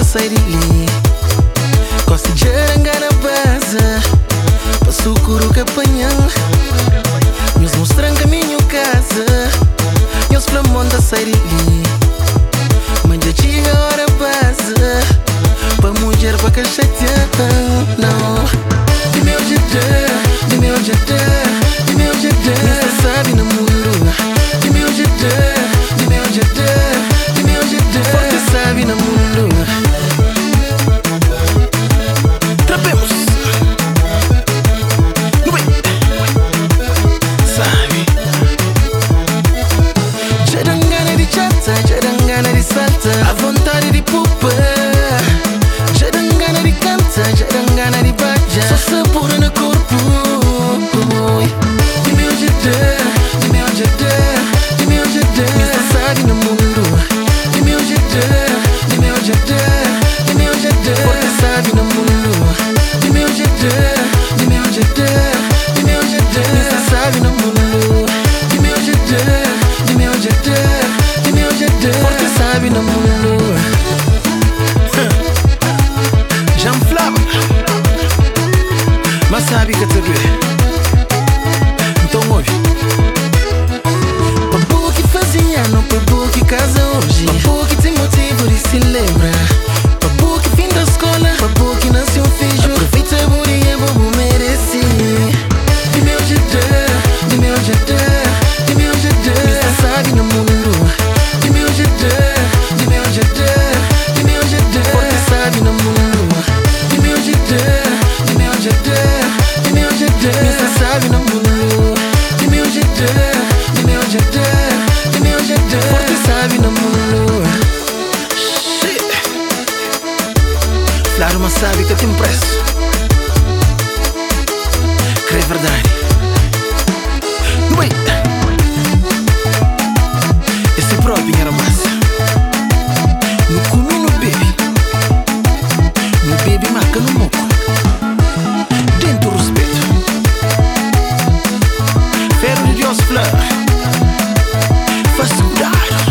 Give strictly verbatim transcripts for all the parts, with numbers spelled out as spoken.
sair dali. Considera na base pra sucuro que apanhar. Nos mostram caminho casa. Meus flamões da sair dali. Mas já chega a hora base pra mulher pra que chatear. Não. De meu jeito, de meu jeito, de meu jeito. Nessa sabe no mundo. De meu jeito, de meu jeito, de meu jeito. Forte sabe no mundo. Trapemos. No bem. Sabe. Já dá gana de chata, já dá gana de salta. A vontade de pupa. Já dá gana de canta, já dá gana de baja. Só sabor no corpo. De meu jeito, de meu jeito, de meu jeito. Nessa sabe no mundo. De meu jeito, de meu jeito, de meu jeito. Forte sabe no mundo. De meu jeito, de meu jeito, de meu jeito. Nessa sabe no mundo. De meu jeito, de meu jeito, de meu jeito. Forte sabe no mundo. Já me flava, mas sabe que te vê. Então ouve. Papo que fazia, não papo que casa hoje. Papo que tem motivo de se lembrar. Papo que fim da escola, papo que nasceu um filho. Aproveita a buria, bobo merece. De meu jeito, de meu jeito, de meu jeito. Nessa sabe no mundo. De meu jeito, de meu jeito, de meu jeito. Forte sabe no mundo. De meu jeito, de meu jeito, de meu jeito. Nessa sabe no mundo. De meu jeito, de meu jeito, de meu jeito. Forte sabe no mundo. Shit. Claro, mas sabe que tem preço. Crê verdade. No bem. Esse próprio era massa. No comi no baby. No baby marca no moco. Dentro do respeito. Ferro de Deus flor. Faz cuidado.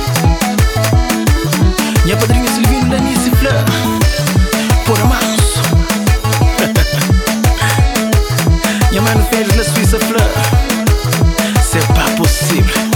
Minha padrinha Silvino Lanice flor. Por mãos. Minha mano fez na Suíça flor. C'est pas possible.